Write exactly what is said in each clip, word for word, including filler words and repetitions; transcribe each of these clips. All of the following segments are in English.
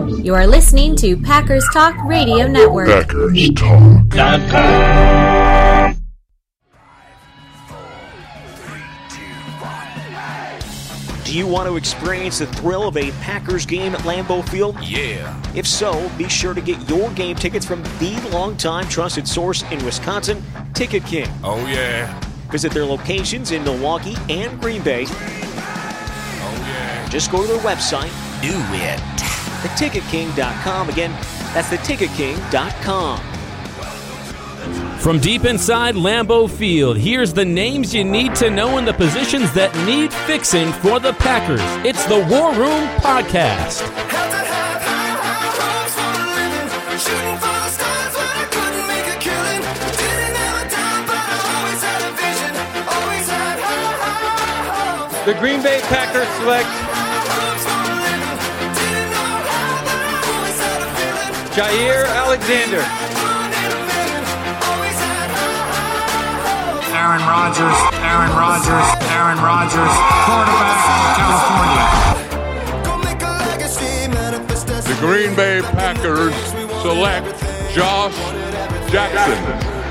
You are listening to Packers Talk Radio Network. Packers Talk dot com. Do you want to experience the thrill of a Packers game at Lambeau Field? Yeah. If so, be sure to get your game tickets from the longtime trusted source in Wisconsin, Ticket King. Oh, yeah. Visit their locations in Milwaukee and Green Bay. Oh, yeah. Just go to their website. Do it. the ticket king dot com. Again, that's the ticket king dot com. From deep inside Lambeau Field, here's the names you need to know in the positions that need fixing for the Packers. It's the War Room Podcast. The Green Bay Packers select Jair Alexander. Aaron Rodgers, Aaron Rodgers, Aaron Rodgers, quarterback, California. The Green Bay Packers select Josh Jackson.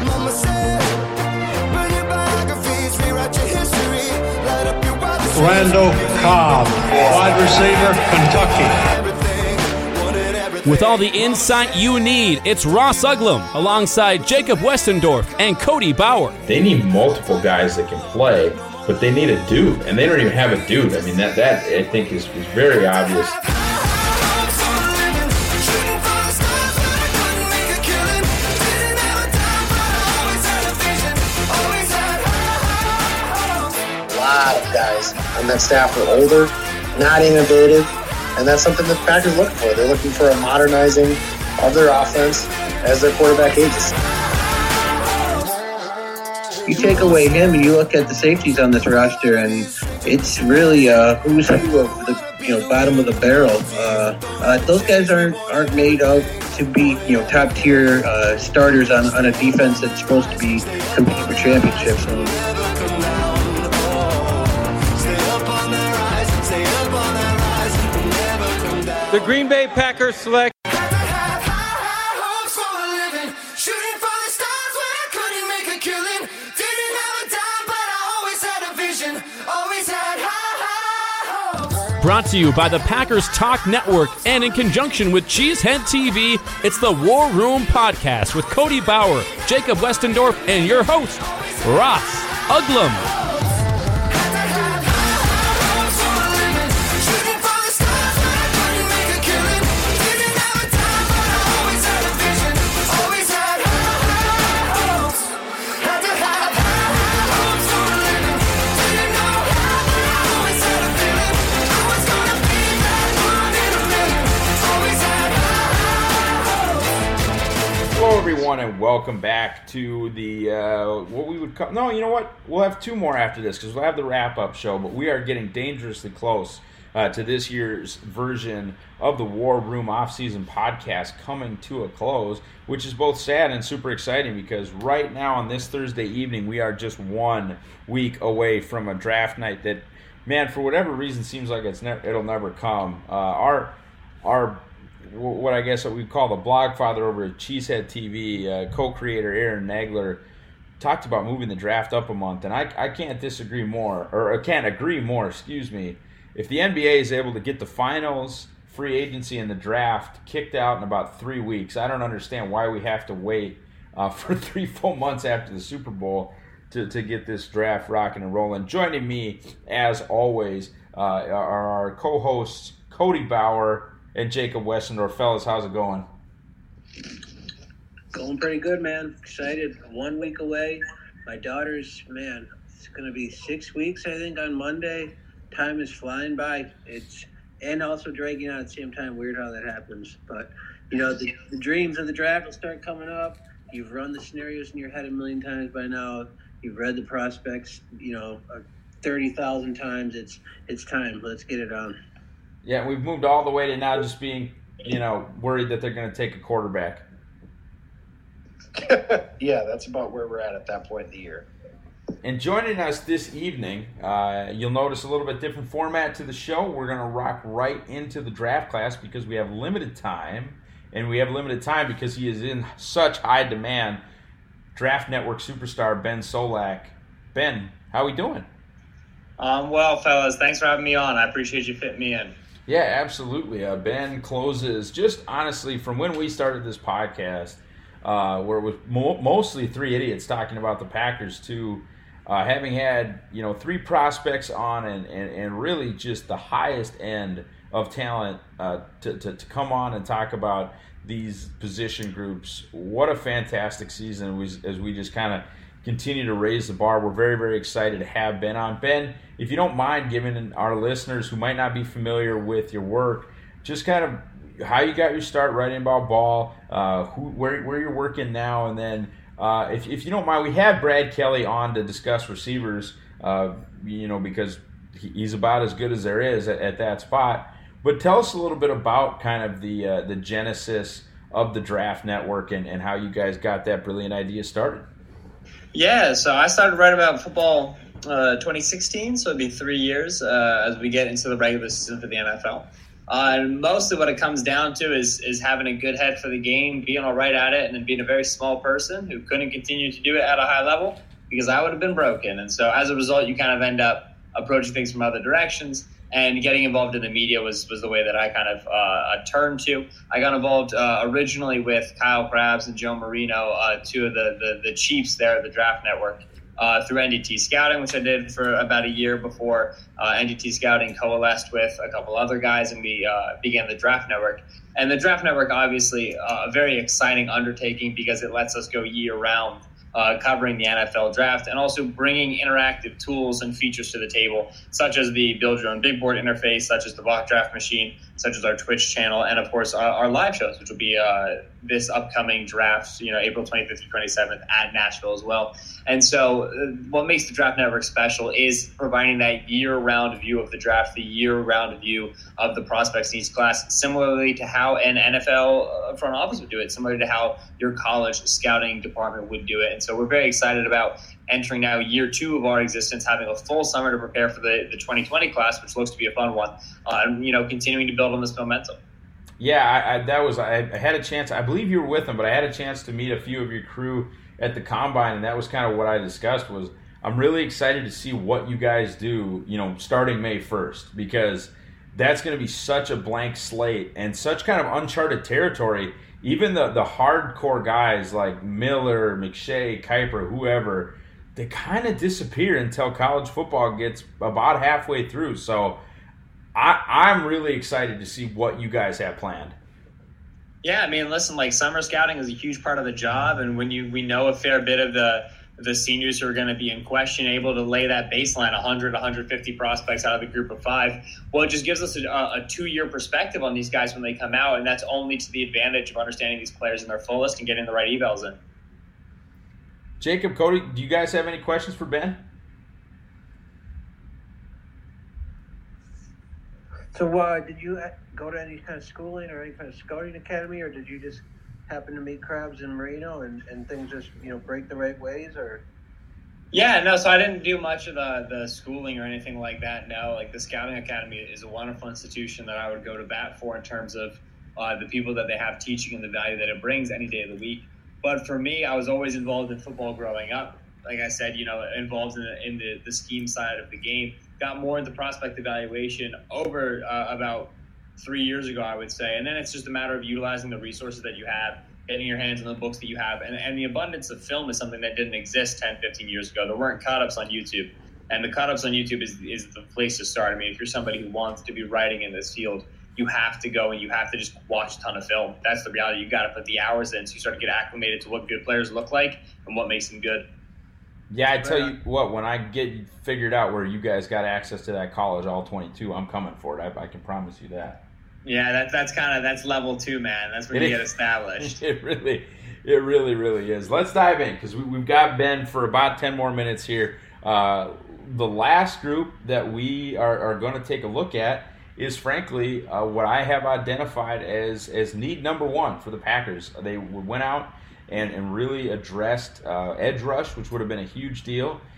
Randall Cobb, wide receiver, Kentucky. With all the insight you need, it's Ross Uglum alongside Jacob Westendorf and Cody Bauer. They need multiple guys that can play, but they need a dude, and they don't even have a dude. I mean, that, that I think is, is very obvious. A lot of guys on that staff are older, not innovative, and that's something that the Packers are looking for. They're looking for a modernizing of their offense as their quarterback ages. You take away him and you look at the safeties on this roster, and it's really a who's who of the you know bottom of the barrel. Uh, uh, those guys aren't aren't made up to be you know top tier uh, starters on, on a defense that's supposed to be competing for championships. So, The Green Bay Packers select Brought to you by the Packers Talk Network and in conjunction with Cheesehead T V, it's the War Room Podcast with Cody Bauer, Jacob Westendorf, and your host, Ross Uglum. Hello, everyone, and welcome back to the, uh, what we would call, no, you know what, we'll have two more after this, because we'll have the wrap-up show, but we are getting dangerously close uh, to this year's version of the War Room off-season podcast coming to a close, which is both sad and super exciting, because right now on this Thursday evening, we are just one week away from a draft night that, man, for whatever reason, seems like it's ne- it'll never come. Uh, our, our, what I guess what we call the blog father over at Cheesehead T V, uh, co-creator Aaron Nagler, talked about moving the draft up a month, and I, I can't disagree more, or I can't agree more, excuse me. If the N B A is able to get the finals, free agency, and the draft kicked out in about three weeks, I don't understand why we have to wait uh, for three full months after the Super Bowl to, to get this draft rocking and rolling. Joining me, as always, uh, are our co-hosts Cody Bauer and Jacob Westendorf. Fellas, how's it going? going pretty good, man. Excited. One week away. My daughter's, man, it's going to be six weeks, I think, on Monday. Time is flying by. It's and also dragging out at the same time. Weird how that happens. But, you know, the, the dreams of the draft will start coming up. You've run the scenarios in your head a million times by now. You've read the prospects, you know, thirty thousand times. It's it's time. Let's get it on. Yeah, we've moved all the way to now just being, you know, worried that they're going to take a quarterback. Yeah, that's about where we're at at that point in the year. And joining us this evening, uh, you'll notice a little bit different format to the show. We're going to rock right into the draft class because we have limited time, and we have limited time because he is in such high demand. Draft Network superstar Ben Solak. Ben, how we doing? Um, well, fellas, thanks for having me on. I appreciate you fitting me in. Yeah, absolutely. Uh, Ben closes, just honestly, from when we started this podcast, uh, where it was mo- mostly three idiots talking about the Packers, to uh, having had, you know, three prospects on and, and, and really just the highest end of talent uh, to, to, to come on and talk about these position groups. What a fantastic season was, as we just kind of continue to raise the bar. We're very, very excited to have Ben on. Ben, if you don't mind giving our listeners who might not be familiar with your work, just kind of how you got your start writing about ball, uh, who, where, where you're working now, and then uh, if, if you don't mind, we had Brad Kelly on to discuss receivers, uh, you know, because he's about as good as there is at, at that spot. But tell us a little bit about kind of the uh, the genesis of the Draft Network and, and how you guys got that brilliant idea started. Yeah, so I started writing about football uh, twenty sixteen, so it'd be three years uh, as we get into the regular season for the N F L. Uh, and mostly what it comes down to is is having a good head for the game, being all right at it, and then being a very small person who couldn't continue to do it at a high level because I would have been broken. And so as a result, you kind of end up approaching things from other directions. And getting involved in the media was, was the way that I kind of uh, turned to. I got involved uh, originally with Kyle Krabs and Joe Marino, uh, two of the, the, the chiefs there at the Draft Network, uh, through N D T Scouting, which I did for about a year before uh, N D T Scouting coalesced with a couple other guys, and we uh, began the Draft Network. And the Draft Network, obviously, uh, a very exciting undertaking because it lets us go year-round. Uh, covering the N F L draft and also bringing interactive tools and features to the table, such as the Build Your Own Big Board interface, such as the Mock Draft Machine, such as our Twitch channel, and of course our, our live shows, which will be uh, this upcoming draft, you know, April twenty-fifth through twenty-seventh at Nashville as well. And so uh, what makes the Draft Network special is providing that year-round view of the draft, the year-round view of the prospects in each class, similarly to how an N F L front office would do it, similar to how your college scouting department would do it. And so we're very excited about entering now year two of our existence, having a full summer to prepare for the, the twenty twenty class, which looks to be a fun one, uh, and, you know, continuing to build on this momentum. Yeah, I, I, that was I, I had a chance. I believe you were with them, but I had a chance to meet a few of your crew at the Combine, and that was kind of what I discussed. Was I'm really excited to see what you guys do, you know, starting May first, because that's going to be such a blank slate and such kind of uncharted territory. Even the, the hardcore guys like Miller, McShay, Kuiper, whoever, they kind of disappear until college football gets about halfway through. So I, I'm really excited to see what you guys have planned. Yeah, I mean, listen, like summer scouting is a huge part of the job, and when you we know a fair bit of the the seniors who are going to be in question, able to lay that baseline, one hundred, one hundred fifty prospects out of the group of five, well, it just gives us a, a two-year perspective on these guys when they come out, and that's only to the advantage of understanding these players in their fullest and getting the right evals in. Jacob, Cody, do you guys have any questions for Ben? So uh, did you go to any kind of schooling or any kind of scouting academy, or did you just happen to meet Krabs and Marino and, and things just, you know, break the right ways? Or Yeah, no, so I didn't do much of the, the schooling or anything like that, no. Like the Scouting Academy is a wonderful institution that I would go to bat for in terms of uh, the people that they have teaching and the value that it brings any day of the week. But for me, I was always involved in football growing up. Like I said, you know, involved in the, in the, the scheme side of the game. Got more into prospect evaluation over uh, about three years ago, I would say. And then it's just a matter of utilizing the resources that you have, getting your hands on the books that you have. And, and the abundance of film is something that didn't exist ten, fifteen years ago. There weren't cut-ups on YouTube. And the cut-ups on YouTube is, is the place to start. I mean, if you're somebody who wants to be writing in this field, you have to go and you have to just watch a ton of film. That's the reality. You got to put the hours in so you start to get acclimated to what good players look like and what makes them good. Yeah, I tell you what, when I get figured out where you guys got access to that college, all twenty-two, I'm coming for it. I, I can promise you that. Yeah, that, that's kind of, that's level two, man. That's where it you is, get established. It really, it really, really is. Let's dive in because we, we've got Ben for about ten more minutes here. Uh, the last group that we are, are going to take a look at is, frankly, uh, what I have identified as, as need number one for the Packers. They went out and, and really addressed uh, edge rush, which would have been a huge deal.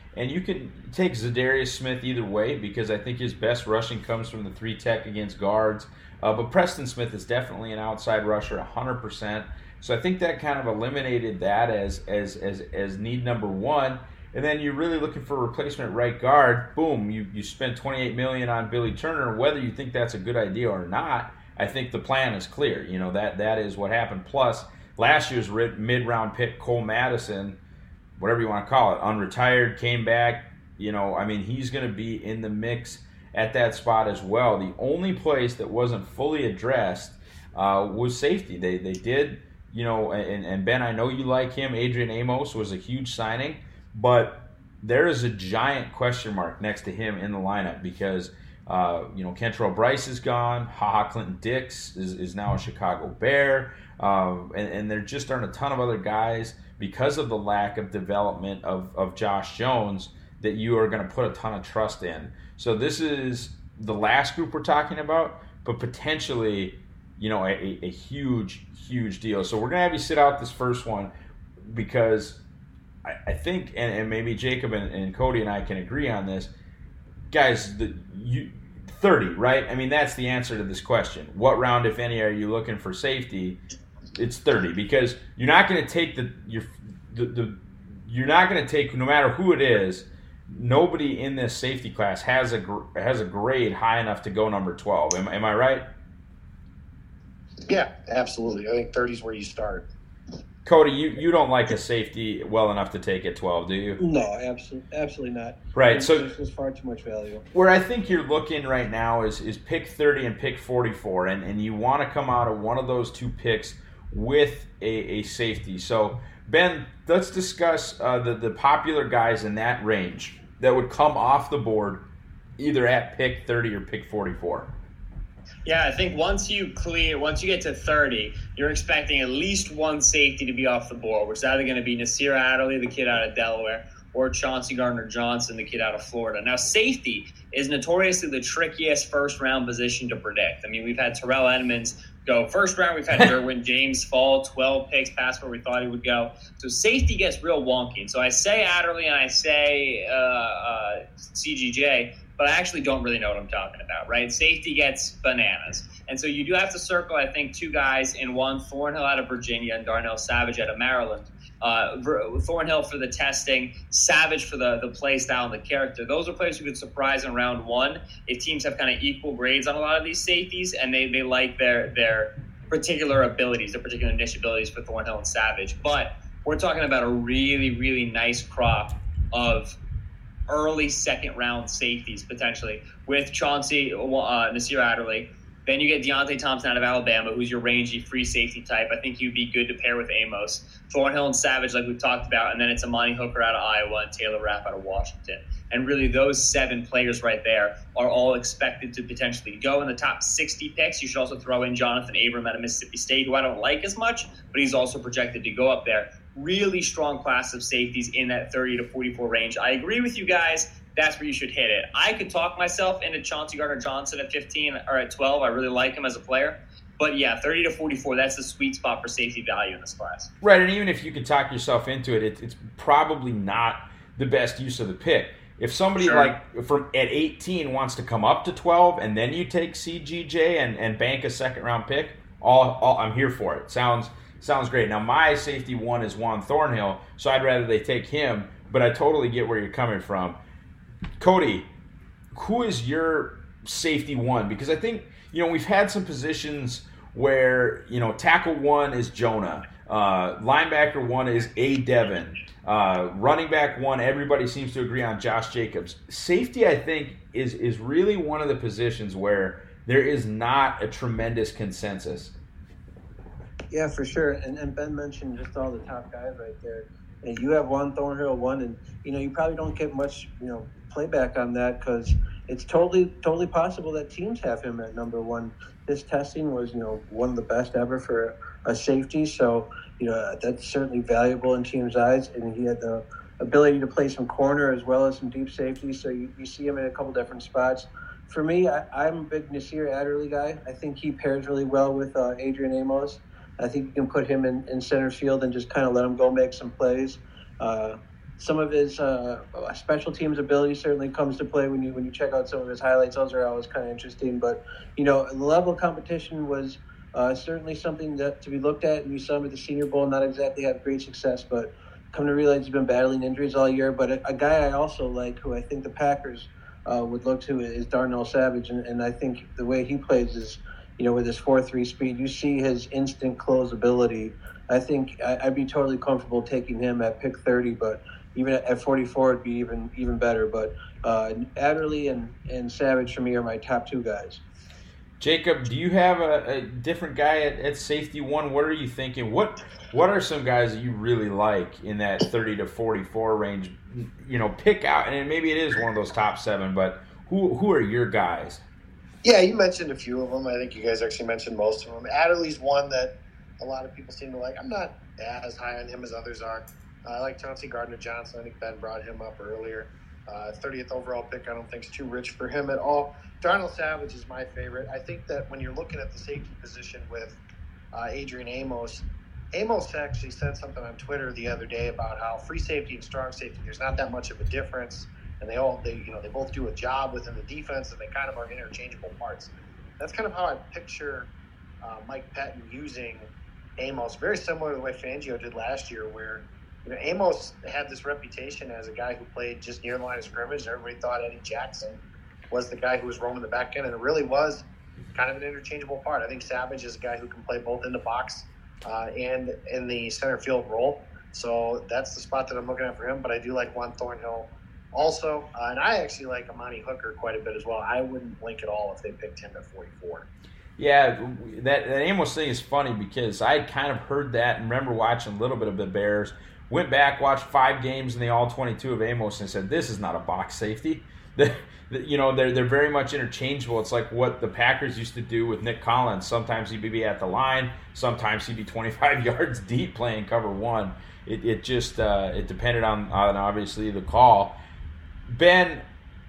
And you can take Zadarius Smith either way because I think his best rushing comes from the three tech against guards. Uh, but Preston Smith is definitely an outside rusher, one hundred percent. So I think that kind of eliminated that as as as as need number one. And then you're really looking for a replacement right guard. Boom, you, you spent twenty-eight million dollars on Billy Turner. Whether you think that's a good idea or not, I think the plan is clear. You know, that that is what happened. Plus, last year's mid-round pick, Cole Madison, whatever you want to call it, unretired, came back. You know, I mean, he's going to be in the mix at that spot as well. The only place that wasn't fully addressed uh, was safety. They they did, you know, and, and Ben, I know you like him. Adrian Amos was a huge signing, but there is a giant question mark next to him in the lineup because, uh, you know, Kentrell Bryce is gone. HaHa Clinton Dix is, is now a Chicago Bear. Uh, and, and there just aren't a ton of other guys because of the lack of development of, of Josh Jones that you are going to put a ton of trust in. So this is the last group we're talking about, but potentially, you know, a, a huge, huge deal. So we're going to have you sit out this first one because I, I think, and, and maybe Jacob and, and Cody and I can agree on this, guys, the, you, thirty, right? I mean, that's the answer to this question. What round, if any, are you looking for safety? It's thirty because you're not going to take the, your, the, the you're not going to take, no matter who it is, nobody in this safety class has a has a grade high enough to go number twelve. Am, am I right? Yeah, absolutely. I think thirty is where you start. Cody, you, you don't like a safety well enough to take at twelve, do you? No, absolutely, absolutely not. Right. So there's far too much value. Where I think you're looking right now is is pick thirty and pick forty-four, and, and you want to come out of one of those two picks with a, a safety. So, Ben, let's discuss uh, the, the popular guys in that range that would come off the board either at pick thirty or pick forty-four. Yeah, I think once you clear, once you get to thirty, you're expecting at least one safety to be off the board, which is either going to be Nasir Adderley, the kid out of Delaware, or Chauncey Gardner-Johnson, the kid out of Florida. Now, safety is notoriously the trickiest first-round position to predict. I mean, we've had Terrell Edmonds go first round. We've had Derwin James fall twelve picks past where we thought he would go. So safety gets real wonky. And so I say Adderley and I say uh, uh, C G J, but I actually don't really know what I'm talking about, right? Safety gets bananas. And so you do have to circle, I think, two guys in one, Thornhill out of Virginia and Darnell Savage out of Maryland. Uh, Thornhill for the testing, Savage for the, the play style and the character. Those are players who could surprise in round one if teams have kind of equal grades on a lot of these safeties and they, they like their their particular abilities, their particular niche abilities for Thornhill and Savage. But we're talking about a really, really nice crop of early second round safeties potentially with Chauncey, uh, Nasir Adderley. Then you get Deontay Thompson out of Alabama, who's your rangy free safety type. I think he'd be good to pair with Amos. Thornhill and Savage, like we've talked about, and then it's Amani Hooker out of Iowa and Taylor Rapp out of Washington. And really those seven players right there are all expected to potentially go in the top sixty picks. You should also throw in Jonathan Abram out of Mississippi State, who I don't like as much, but he's also projected to go up there. Really strong class of safeties in that thirty to forty-four range. I agree with you guys. That's where you should hit it. I could talk myself into Chauncey Gardner-Johnson at fifteen or at twelve. I really like him as a player. But yeah, thirty to forty-four, that's the sweet spot for safety value in this class. Right, and even if you could talk yourself into it, it it's probably not the best use of the pick. If somebody sure. like from at eighteen wants to come up to twelve and then you take C G J and, and bank a second-round pick, all, all I'm here for it. Sounds sounds great. Now, my safety one is Juan Thornhill, so I'd rather they take him, but I totally get where you're coming from. Cody, who is your safety one? Because I think, you know, we've had some positions where, you know, tackle one is Jonah, uh, linebacker one is A. Devin, uh, running back one, everybody seems to agree on Josh Jacobs. Safety, I think, is is really one of the positions where there is not a tremendous consensus. Yeah, for sure. And, and Ben mentioned just all the top guys right there. And you have Juan Thornhill one, and, you know, you probably don't get much, you know, playback on that because it's totally, totally possible that teams have him at number one. His testing was, you know, one of the best ever for a safety. So, you know, that's certainly valuable in teams' eyes. And he had the ability to play some corner as well as some deep safety. So you, you see him in a couple different spots. For me, I, I'm a big Nasir Adderley guy. I think he pairs really well with uh, Adrian Amos. I think you can put him in, in center field and just kind of let him go make some plays. Uh, some of his uh, special teams ability certainly comes to play when you when you check out some of his highlights. Those are always kind of interesting. But, you know, the level of competition was uh, certainly something that to be looked at. And you saw him at the Senior Bowl not exactly have great success, but come to realize he's been battling injuries all year. But a, a guy I also like, who I think the Packers uh, would look to, is Darnell Savage. And, and I think the way he plays is, you know, with his four three speed, you see his instant close ability. I think I, I'd be totally comfortable taking him at pick thirty, but even at forty-four, it'd be even even better. But uh, Adderley and, and Savage, for me, are my top two guys. Jacob, do you have a, a different guy at, at safety one? What are you thinking? What What are some guys that you really like in that thirty to forty-four range? You know, pick out, and maybe it is one of those top seven, but who who are your guys? Yeah, you mentioned a few of them. I think you guys actually mentioned most of them. Adderley's one that a lot of people seem to like. I'm not as high on him as others are. Uh, I like Chauncey Gardner-Johnson. I think Ben brought him up earlier. Uh, thirtieth overall pick, I don't think is too rich for him at all. Darnell Savage is my favorite. I think that when you're looking at the safety position with uh, Adrian Amos, Amos actually said something on Twitter the other day about how free safety and strong safety, there's not that much of a difference, and they all they you know they both do a job within the defense, and they kind of are interchangeable parts. That's kind of how I picture uh, Mike Pettin using Amos, very similar to the way Fangio did last year, where you know, Amos had this reputation as a guy who played just near the line of scrimmage. Everybody thought Eddie Jackson was the guy who was roaming the back end, and it really was kind of an interchangeable part. I think Savage is a guy who can play both in the box uh, and in the center field role. So that's the spot that I'm looking at for him. But I do like Juan Thornhill also. Uh, and I actually like Amani Hooker quite a bit as well. I wouldn't blink at all if they picked him at forty-four. Yeah, that, that Amos thing is funny because I kind of heard that and remember watching a little bit of the Bears. Went back, watched five games in the all twenty-two of Amos, and said, "This is not a box safety." The, the, you know, they're they're very much interchangeable. It's like what the Packers used to do with Nick Collins. Sometimes he'd be at the line, sometimes he'd be twenty-five yards deep playing cover one. It it just uh, it depended on on obviously the call. Ben,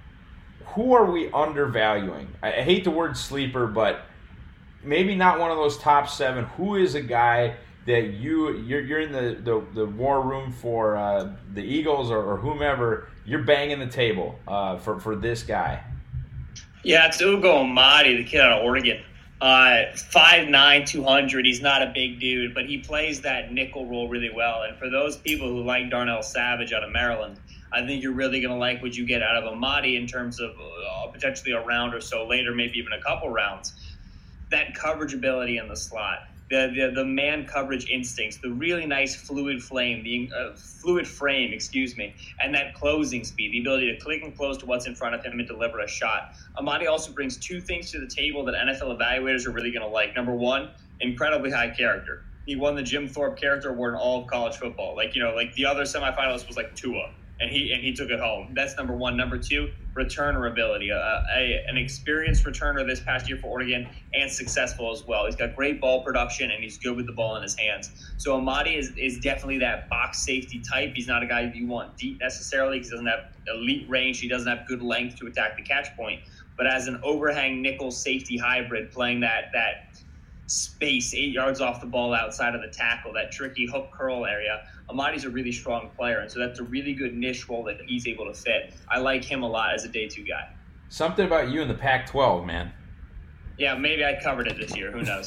who are we undervaluing? I, I hate the word sleeper, but maybe not one of those top seven. Who is a guy that you you're, you're in the, the, the war room for uh, the Eagles or, or whomever, you're banging the table uh, for, for this guy? Yeah, it's Ugo Amadi, the kid out of Oregon. Uh, five nine, two hundred. He's not a big dude, but he plays that nickel role really well. And for those people who like Darnell Savage out of Maryland, I think you're really going to like what you get out of Amadi in terms of uh, potentially a round or so later, maybe even a couple rounds. That coverage ability in the slot. The, the the man coverage instincts, the really nice fluid flame, the uh, fluid frame, excuse me, and that closing speed, the ability to click and close to what's in front of him and deliver a shot. Amadi also brings two things to the table that N F L evaluators are really going to like. Number one, incredibly high character. He won the Jim Thorpe Character Award in all of college football. Like, you know, like the other semifinalist was like Tua, and he and he took it home. That's number one. Number two, returner ability. A, a, an experienced returner this past year for Oregon and successful as well. He's got great ball production, and he's good with the ball in his hands. So Amadi is, is definitely that box safety type. He's not a guy you want deep necessarily because he doesn't have elite range. He doesn't have good length to attack the catch point. But as an overhang nickel safety hybrid, playing that that space eight yards off the ball outside of the tackle, that tricky hook curl area, Amadi's a really strong player, and so that's a really good niche role that he's able to fit. I like him a lot as a day two guy. Something about you in the Pac twelve, man. Yeah, maybe I covered it this year. Who knows?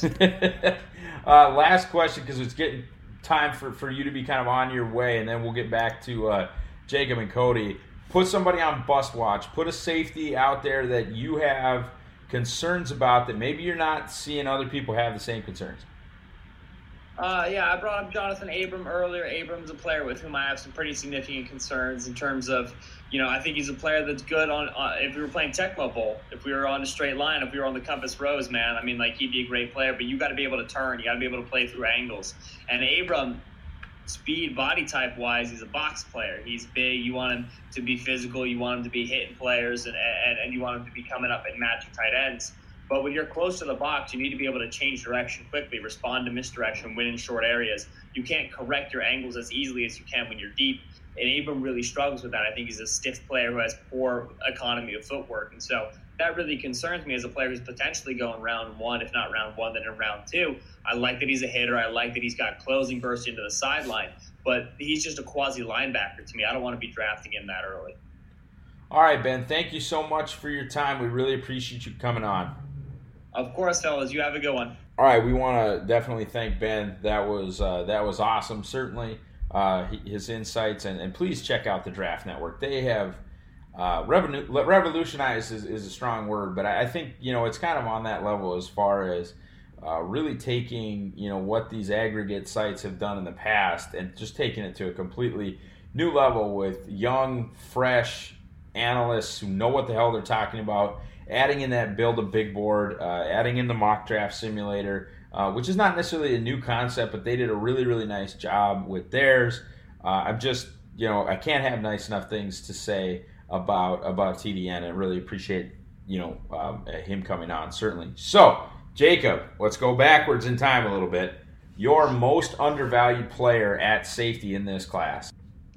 uh, last question, because it's getting time for, for you to be kind of on your way, and then we'll get back to uh, Jacob and Cody. Put somebody on bust watch. Put a safety out there that you have concerns about that maybe you're not seeing other people have the same concerns. Uh, yeah, I brought up Jonathan Abram earlier. Abram's a player with whom I have some pretty significant concerns in terms of, you know, I think he's a player that's good on, uh, if we were playing Tecmo Bowl, if we were on a straight line, if we were on the compass rose, man, I mean, like, he'd be a great player, but you got to be able to turn. You got to be able to play through angles. And Abram, speed, body type wise, he's a box player. He's big. You want him to be physical. You want him to be hitting players, and, and, and you want him to be coming up and matching tight ends. But when you're close to the box, you need to be able to change direction quickly, respond to misdirection, win in short areas. You can't correct your angles as easily as you can when you're deep. And Abram really struggles with that. I think he's a stiff player who has poor economy of footwork. And so that really concerns me as a player who's potentially going round one, if not round one, then in round two. I like that he's a hitter. I like that he's got closing burst into the sideline, but he's just a quasi linebacker to me. I don't want to be drafting him that early. All right, Ben, thank you so much for your time. We really appreciate you coming on. Of course, fellas. You have a good one. All right, we want to definitely thank Ben. That was uh, that was awesome, certainly, uh, his insights. And, and please check out the Draft Network. They have uh, revolu- revolutionized is, is a strong word, but I, I think, you know, it's kind of on that level as far as uh, really taking, you know, what these aggregate sites have done in the past and just taking it to a completely new level with young, fresh analysts who know what the hell they're talking about, adding in that build a big board, uh, adding in the mock draft simulator, uh, which is not necessarily a new concept, but they did a really, really nice job with theirs. Uh, I'm just, you know, I can't have nice enough things to say about about T D N. I really appreciate, you know, um, him coming on, certainly. So, Jacob, let's go backwards in time a little bit. Your most undervalued player at safety in this class.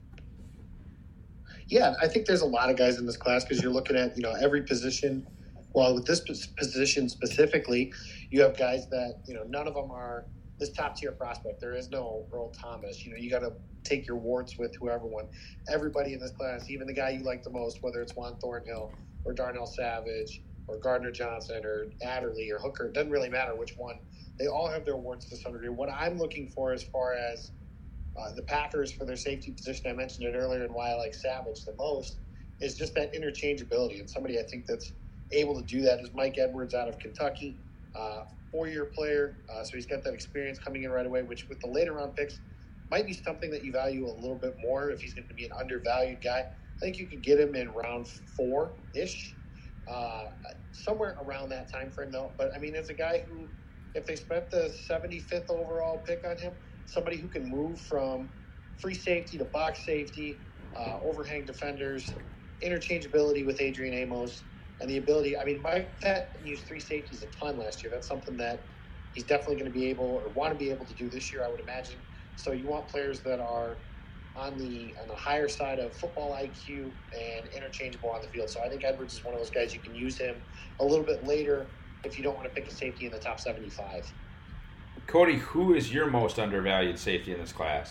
Yeah, I think there's a lot of guys in this class because you're looking at, you know, every position. Well, with this position specifically, you have guys that, you know, none of them are this top-tier prospect. There is no Earl Thomas. You know, you got to take your warts with whoever won. Everybody in this class, even the guy you like the most, whether it's Juan Thornhill or Darnell Savage or Gardner Johnson or Adderley or Hooker, it doesn't really matter which one. They all have their warts to some degree. What I'm looking for as far as Uh, the Packers for their safety position, I mentioned it earlier, and why I like Savage the most, is just that interchangeability. And somebody I think that's able to do that is Mike Edwards out of Kentucky, uh, four-year player. Uh, so he's got that experience coming in right away, which with the later round picks might be something that you value a little bit more if he's going to be an undervalued guy. I think you could get him in round four-ish, uh, somewhere around that time frame, though. But, I mean, as a guy who, if they spent the seventy-fifth overall pick on him, somebody who can move from free safety to box safety, uh, overhang defenders, interchangeability with Adrian Amos, and the ability. I mean, Mike Patton used three safeties a ton last year. That's something that he's definitely going to be able or want to be able to do this year, I would imagine. So you want players that are on the on the higher side of football I Q and interchangeable on the field. So I think Edwards is one of those guys you can use him a little bit later if you don't want to pick a safety in the top seventy-five. Cody, who is your most undervalued safety in this class?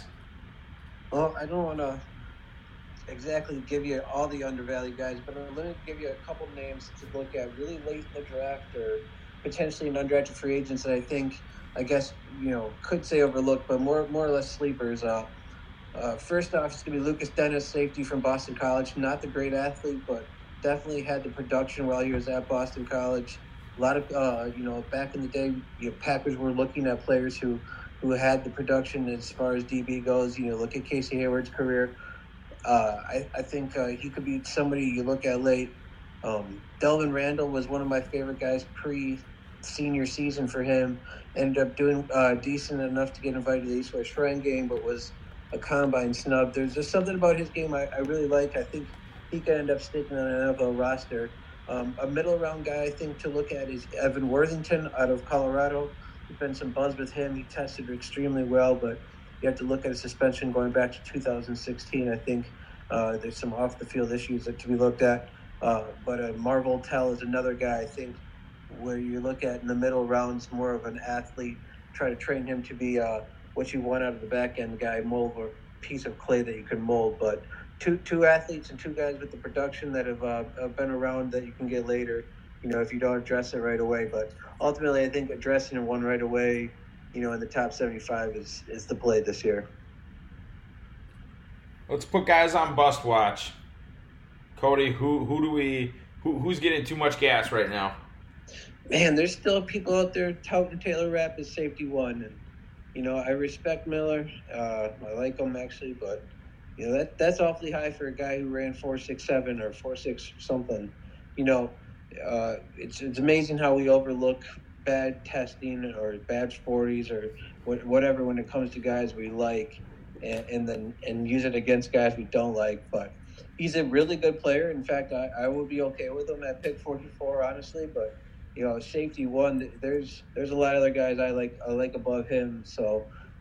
Well, I don't want to exactly give you all the undervalued guys, but I'm going to give you a couple names to look at really late in the draft or potentially an undrafted free agents that I think, I guess, you know, could say overlooked, but more more or less sleepers. Uh, uh, first off, it's going to be Lucas Dennis, safety from Boston College. Not the great athlete, but definitely had the production while he was at Boston College. A lot of, uh, you know, back in the day, you know, Packers were looking at players who, who had the production as far as D B goes. You know, look at Casey Hayward's career. Uh, I, I think uh, he could be somebody you look at late. Um, Delvin Randall was one of my favorite guys pre-senior season for him. Ended up doing uh, decent enough to get invited to the East West Shrine game, but was a combine snub. There's just something about his game I, I really like. I think he could end up sticking on an N F L roster. Um, a middle round guy I think to look at is Evan Worthington out of Colorado. There's been some buzz with him. He tested extremely well, but you have to look at his suspension going back to two thousand sixteen. I think uh, there's some off the field issues that to be looked at. Uh, but uh, Marvel Tell is another guy I think where you look at in the middle rounds, more of an athlete. Try to train him to be uh, what you want out of the back end guy, mold or piece of clay that you can mold, but. Two two athletes and two guys with the production that have uh, been around that you can get later, you know, if you don't address it right away. But ultimately, I think addressing one right away, you know, in the top seventy-five is, is the play this year. Let's put guys on bust watch. Cody, who who do we who who's getting too much gas right now? Man, there's still people out there touting Taylor Rapp as safety one, and you know, I respect Miller. Uh, I like him actually, but. You know, that that's awfully high for a guy who ran four six seven or four six something. You know, uh, it's it's amazing how we overlook bad testing or bad forties or whatever when it comes to guys we like, and, and then and use it against guys we don't like. But he's a really good player. In fact, I, I would be okay with him at pick forty-four, honestly. But you know, safety one, there's there's a lot of other guys I like I like above him. So.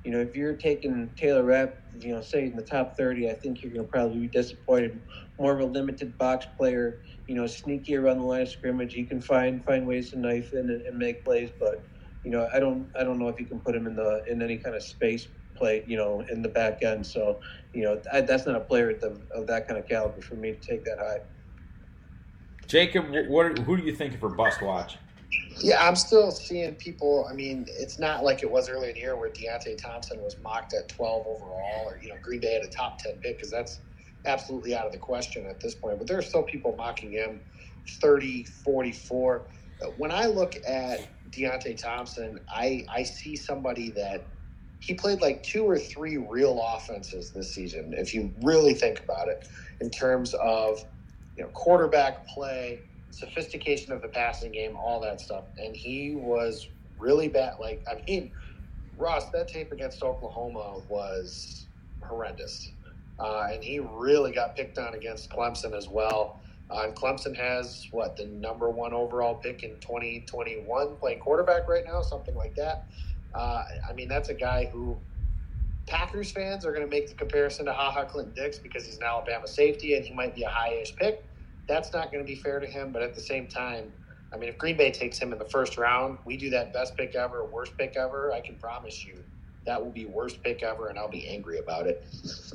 you know, if you're taking Taylor Rapp, you know, say in the top thirty, I think you're going to probably be disappointed. More of a limited box player, you know, sneaky around the line of scrimmage. He can find find ways to knife in and, and make plays, but you know, I don't I don't know if you can put him in the in any kind of space play, you know, in the back end. So, you know, I, that's not a player of, the, of that kind of caliber for me to take that high. Jacob, what who do you think for bust watch? Yeah, I'm still seeing people. I mean, it's not like it was earlier in the year where Deontay Thompson was mocked at twelve overall, or, you know, Green Bay had a top ten pick, because that's absolutely out of the question at this point. But there are still people mocking him thirty, forty-four. When I look at Deontay Thompson, I, I see somebody that he played like two or three real offenses this season, if you really think about it, in terms of, you know, quarterback play, sophistication of the passing game, all that stuff. And he was really bad. Like, I mean, Ross, that tape against Oklahoma was horrendous. Uh, and he really got picked on against Clemson as well. Uh, and Clemson has, what, the number one overall pick in twenty twenty-one, playing quarterback right now, something like that. Uh, I mean, that's a guy who Packers fans are going to make the comparison to Ha Ha Clinton-Dix because he's an Alabama safety and he might be a high-ish pick. That's not going to be fair to him, but at the same time, I mean, if Green Bay takes him in the first round, we do that best pick ever, worst pick ever, I can promise you that will be worst pick ever, and I'll be angry about it.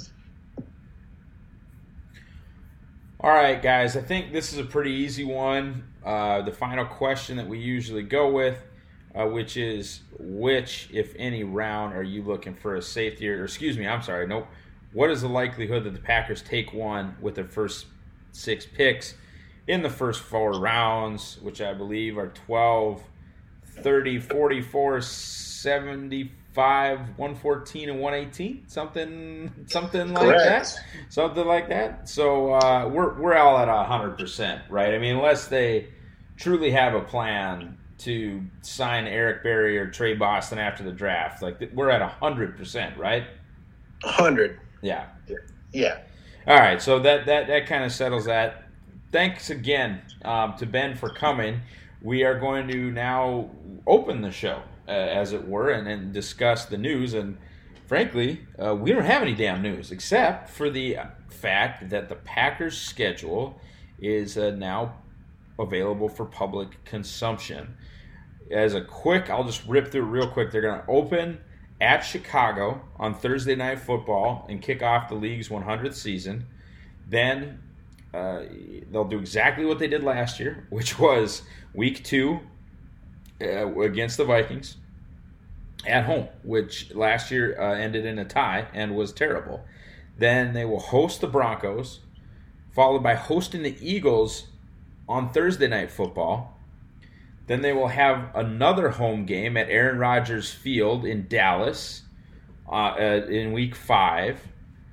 All right, guys, I think this is a pretty easy one. Uh, the final question that we usually go with, uh, which is, which, if any, round are you looking for a safety? Or, excuse me, I'm sorry, nope. What is the likelihood that the Packers take one with their first six picks in the first four rounds, which I believe are twelve, thirty, forty-four, seventy-five, one fourteen, and one eighteen, something, something like Correct. that, something like that. So uh, we're we're all at a hundred percent, right? I mean, unless they truly have a plan to sign Eric Berry or Trey Boston after the draft, like we're at a hundred percent, right? Hundred. Yeah. Yeah. All right, so that that, that kind of settles that. Thanks again um, to Ben for coming. We are going to now open the show, uh, as it were, and then discuss the news. And frankly, uh, we don't have any damn news, except for the fact that the Packers' schedule is uh, now available for public consumption. As a quick, I'll just rip through it real quick. They're going to open at Chicago on Thursday Night Football and kick off the league's one hundredth season. Then uh, they'll do exactly what they did last year, which was week two uh, against the Vikings at home, which last year uh, ended in a tie and was terrible. Then they will host the Broncos, followed by hosting the Eagles on Thursday Night Football. Then they will have another home game at Aaron Rodgers Field in Dallas uh, uh, in week five.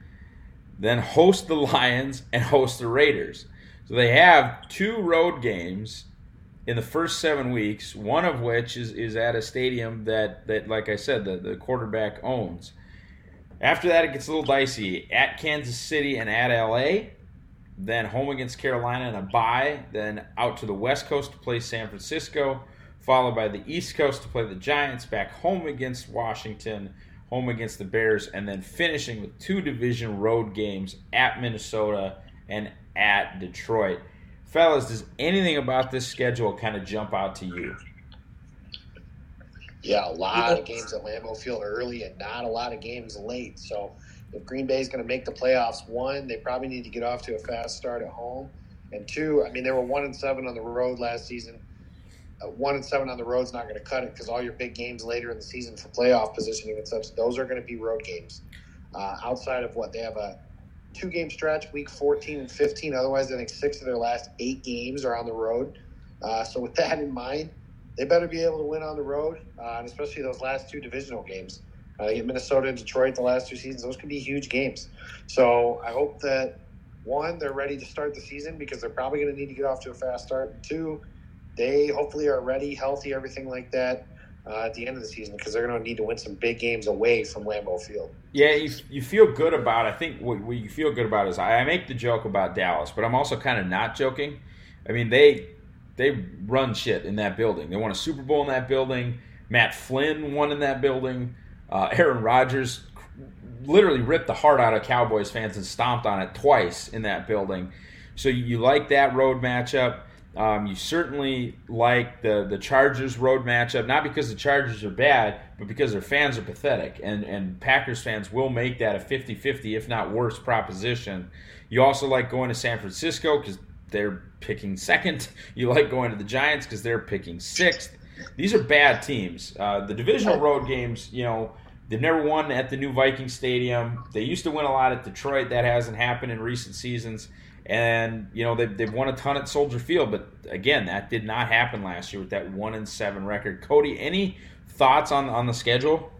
Then host the Lions and host the Raiders. So they have two road games in the first seven weeks, one of which is, is at a stadium that, that, like I said, the, the quarterback owns. After that, it gets a little dicey. At Kansas City and at L A, then home against Carolina and a bye, then out to the West Coast to play San Francisco, followed by the East Coast to play the Giants, back home against Washington, home against the Bears, and then finishing with two division road games at Minnesota and at Detroit. Fellas, does anything about this schedule kind of jump out to you? Yeah, a lot of games at Lambeau Field early and not a lot of games late. So if Green Bay is going to make the playoffs, one, they probably need to get off to a fast start at home. And two, I mean, they were one and seven on the road last season. Uh, one and seven on the road is not going to cut it because all your big games later in the season for playoff positioning and such, those are going to be road games. Uh, outside of what they have a two-game stretch, week fourteen and fifteen. Otherwise, I think six of their last eight games are on the road. Uh, so with that in mind, they better be able to win on the road, uh, and especially those last two divisional games. Uh, they get Minnesota and Detroit the last two seasons. Those could be huge games. So I hope that, one, they're ready to start the season because they're probably going to need to get off to a fast start. And two, they hopefully are ready, healthy, everything like that uh, at the end of the season because they're going to need to win some big games away from Lambeau Field. Yeah, you, you feel good about it. I think what, what you feel good about is I make the joke about Dallas, but I'm also kind of not joking. I mean, they they run shit in that building. They won a Super Bowl in that building. Matt Flynn won in that building. Uh, Aaron Rodgers literally ripped the heart out of Cowboys fans and stomped on it twice in that building. So you like that road matchup. Um, you certainly like the, the Chargers road matchup, not because the Chargers are bad, but because their fans are pathetic. And, and Packers fans will make that a fifty-fifty, if not worse, proposition. You also like going to San Francisco because they're picking second. You like going to the Giants because they're picking sixth. These are bad teams. Uh, the divisional road games, you know, they've never won at the new Viking Stadium. They used to win a lot at Detroit. That hasn't happened in recent seasons. And, you know, they've, they've won a ton at Soldier Field. But, again, that did not happen last year with that one and seven record. Cody, any thoughts on, on the schedule?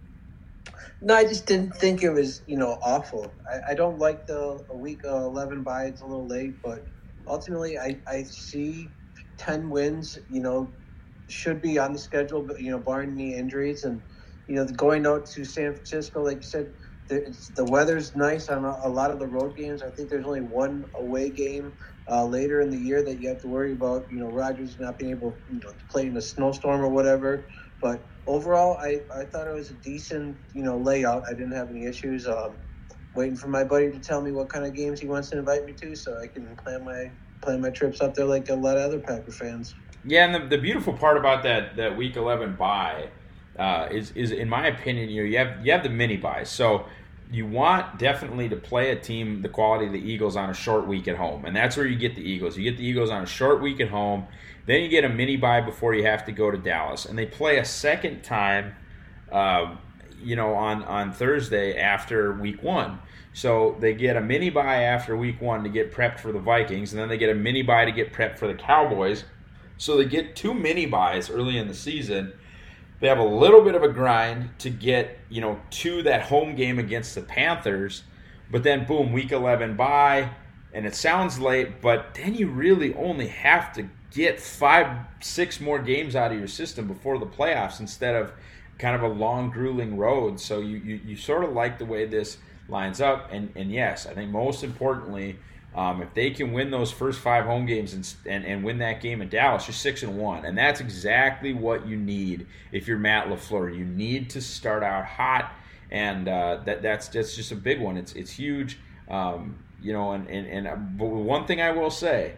No, I just didn't think it was, you know, awful. I, I don't like the week eleven bye. It's a little late. But ultimately, I, I see ten wins, you know, should be on the schedule, but, you know, barring any injuries. And, you know, going out to San Francisco, like you said, the, the weather's nice on a, a lot of the road games. I think there's only one away game uh, later in the year that you have to worry about, you know, Rodgers not being able, you know, to play in a snowstorm or whatever. But overall, I, I thought it was a decent, you know, layout. I didn't have any issues. Um, waiting for my buddy to tell me what kind of games he wants to invite me to so I can plan my plan my trips up there like a lot of other Packer fans. Yeah, and the, the beautiful part about that, that week eleven bye uh, is, is, in my opinion, you know, you have you have the mini buys. So you want definitely to play a team the quality of the Eagles on a short week at home, and that's where you get the Eagles. You get the Eagles on a short week at home. Then you get a mini bye before you have to go to Dallas, and they play a second time, uh, you know, on on Thursday after week one. So they get a mini bye after week one to get prepped for the Vikings, and then they get a mini bye to get prepped for the Cowboys. So they get two mini buys early in the season. They have a little bit of a grind to get, you know, to that home game against the Panthers, but then boom, week eleven bye, and it sounds late, but then you really only have to get five, six more games out of your system before the playoffs instead of kind of a long, grueling road. So you, you, you sort of like the way this lines up, and, and yes, I think most importantly, Um, if they can win those first five home games and, and and win that game in Dallas, you're six and one, and that's exactly what you need if you're Matt LaFleur. You need to start out hot, and uh, that that's that's just a big one. It's it's huge, um, you know. And and and uh, but one thing I will say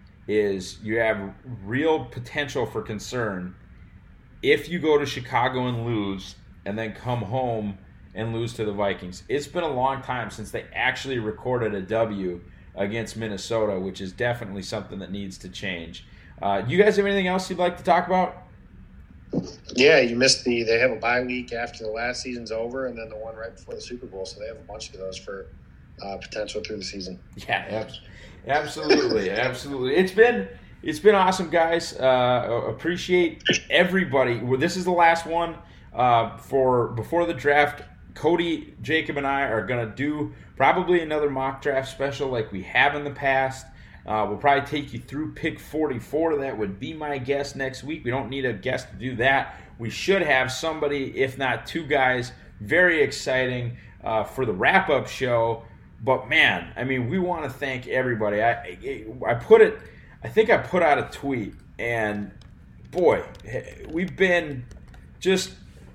is you have real potential for concern if you go to Chicago and lose, and then come home and lose to the Vikings. It's been a long time since they actually recorded a W against Minnesota, which is definitely something that needs to change. Uh, you guys have anything else you'd like to talk about? Yeah, you missed the. They have a bye week after the last season's over, and then the one right before the Super Bowl. So they have a bunch of those for uh, potential through the season. Yeah, absolutely, absolutely. It's been it's been awesome, guys. Uh, appreciate everybody. Well, this is the last one uh, for before the draft. Cody, Jacob, and I are going to do probably another mock draft special like we have in the past. Uh, we'll probably take you through pick forty-four. That would be my guess next week. We don't need a guest to do that. We should have somebody, if not two guys, very exciting uh, for the wrap-up show. But, man, I mean, we want to thank everybody. I, I put it, I think I put out a tweet, and, boy, we've been just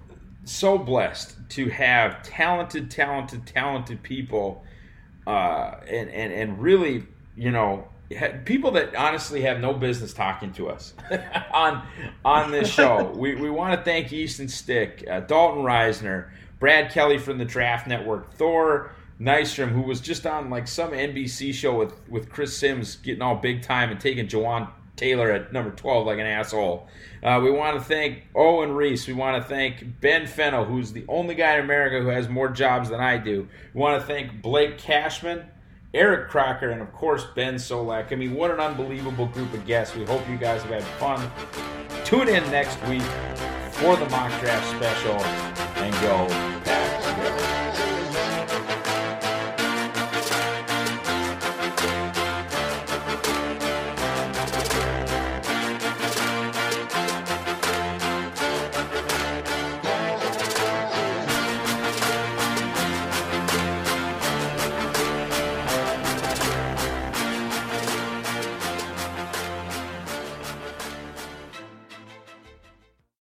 so blessed to have talented, talented, talented people, uh, and, and, and really, you know, people that honestly have no business talking to us on on this show. we we want to thank Easton Stick, uh, Dalton Reisner, Brad Kelly from the Draft Network, Thor Nystrom, who was just on like some N B C show with, with Chris Sims getting all big time and taking Jawan Taylor at number twelve like an asshole. Uh, we want to thank Owen Reese. We want to thank Ben Fennell, who's the only guy in America who has more jobs than I do. We want to thank Blake Cashman, Eric Crocker, and, of course, Ben Solak. I mean, what an unbelievable group of guests. We hope you guys have had fun. Tune in next week for the mock draft special, and go